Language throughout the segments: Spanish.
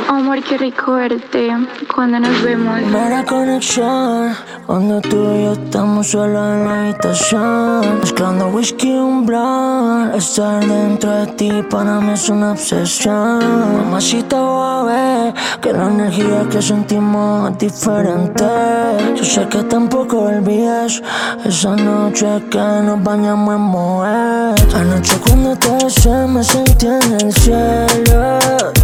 Amor, qué rico verte. ¿Cuándo nos vemos? Mera conexión, cuando tú y yo estamos solos en la habitación, mezclando whisky y un blunt. Estar dentro de ti para mí es una obsesión. Mamacita, voy a ver que la energía que sentimos es diferente. Yo sé que tampoco olvidas esa noche que nos bañamos en Moet. Anoche cuando te besé me sentí en el cielo.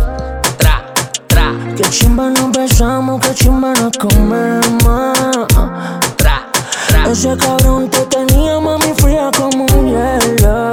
Que chimba nos besamos, que chimba nos comemos. Ese cabrón te tenía, mami, fría como un hielo.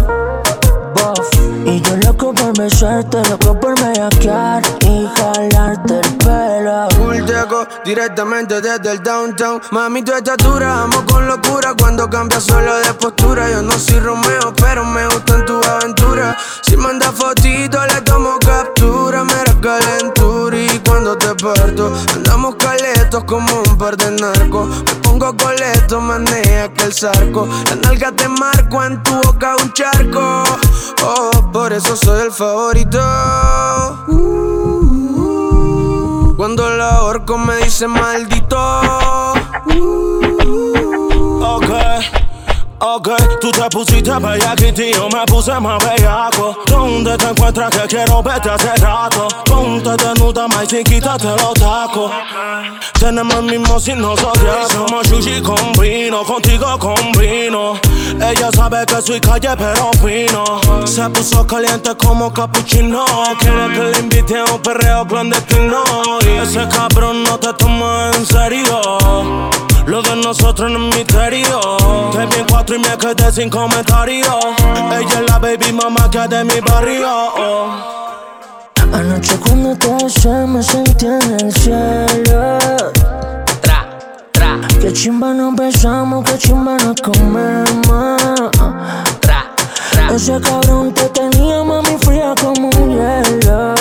Y yo loco por besarte, loco por bellaquear y jalarte el pelo. Full teco, directamente desde el downtown. Mami, tu estatura, amo con locura cuando cambias solo de postura. Yo no soy Romeo, pero me gustan tus aventuras. Si mandas fotitos, le tomo captura. Mera calentura y cuando te parto andamos caletos como un par de narcos. Me pongo coleto, maneja que el zarco. La nalga te marco, en tu boca un charco. Oh, por eso soy el favorito. Cuando la ahorco me dice maldito. Ok, tú te pusiste bellaquita y yo me puse más bellaco. ¿Dónde te encuentras que quiero verte hace rato? Ponte desnuda, más y quítate los tacos. Tenemos el mismo signo zodiaco. Somos sushi con vino, contigo combino. Ella sabe que soy calle pero fino. Se puso caliente como cappuccino. Quiere que le invite a un perreo clandestino. Y ese cabrón no te toma en serio. Lo de nosotros no es misterio. Te vi en 4 y me quedé sin comentarios. Ella es la baby mama que es de mi barrio. Anoche cuando te besé me sentí en el cielo. Que chimba nos besamos, que chimba nos comemos. Ese cabrón te tenía, mami, fría como un hielo.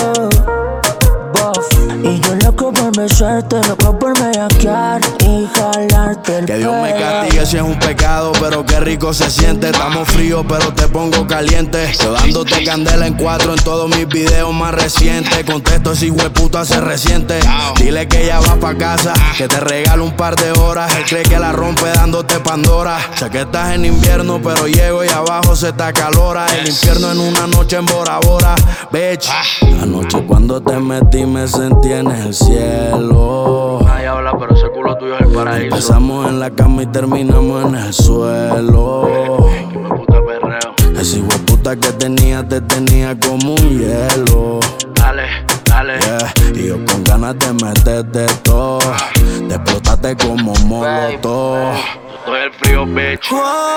Y yo loco por besarte, loco por bellaquear y jalarte el pelo. Que Dios me castigue si es un pecado, pero qué rico se siente. Estamos fríos, pero te pongo caliente. Yo dándote candela en 4 en todos mis videos más recientes. Contesto si hueputa se resiente. Dile que ella va pa' casa, que te regalo un par de horas. Él cree que la rompe dándote Pandora. Sé que estás en invierno, pero llego y abajo se te acalora. El infierno en una noche en Bora Bora, bitch. Anoche cuando te metí me sentí en el cielo. Nadie habla, pero ese culo tuyo es el paraíso. Empezamos en la cama y terminamos en el suelo. Puta perreo. Ese hijueputa que tenía te tenía como un hielo. Dale, dale. Yeah. Y yo con ganas de meterte todo. Te explotaste como molotov. Estoy el frío, bitch.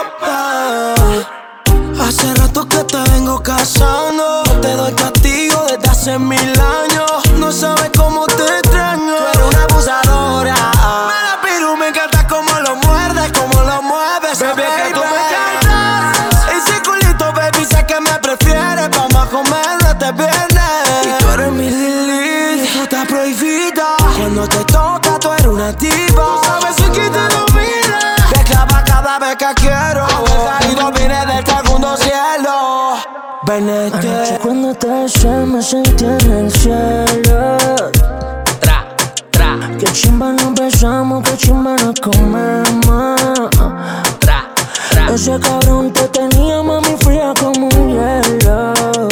Hace rato que te vengo cazando. Te doy castigo desde hace 1000 años. No sabes cómo te extraño. Tú eres una abusadora. Me la pido, me encanta cómo lo muerdes, cómo lo mueves. Baby, es que tú me encantas. Ese culito, baby, sé que me prefieres. Vamos a comerlo este viernes. Y tú eres mi Lili, fruta prohibida. Cuando te toca, tú eres una diva. Tú sabes si que te lo mira. Te clava cada vez que quiero. Y no viene del segundo cielo. Venete. Anoche cuando te besé me sentí en el cielo. Que chimba nos besamos, que chimba nos comemos. Ese cabrón te tenía, mami, fría como un hielo.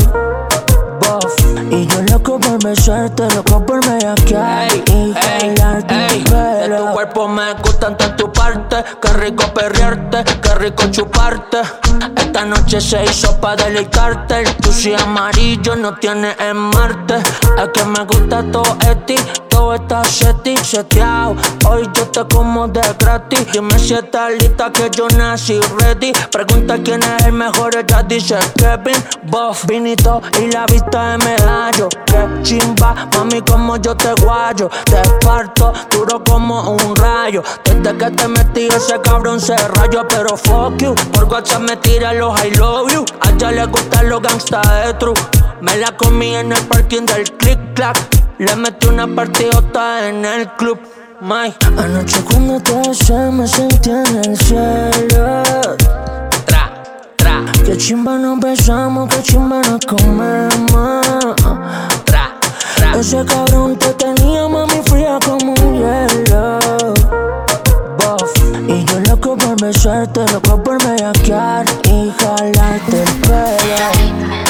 Y yo loco por besarte, loco por bellaquear y jalarte el pelo. De tu cuerpo me gusta en tu parte. Qué rico perrearte, qué rico chuparte. Esta noche se hizo pa' deleitarte. El tusi amarillo no tiene en Marte. Es que me gusta todo ti, todo está seteado. Hoy yo te como de gratis. Dime si estás lista que yo nací ready. Pregunta quién es el mejor, ella dice Kevin. Buff, vinito y la vista de medallo. Que chimba, mami, como yo te guayo. Te parto duro como un rayo. Desde que te metí ese cabrón se rayó. Pero fuck you, por WhatsApp me tira los I love you. A ella le gustan los gangsta de true. Me la comí en el parking del click clack. Le metí una partidota en el club. Anoche cuando te besé me sentí en el cielo. Que chimba nos besamos, que chimba nos comemos. Ese cabrón te tenía, mami, fría como un hielo. Y yo loco por besarte, loco por bellaquear y jalarte el pelo.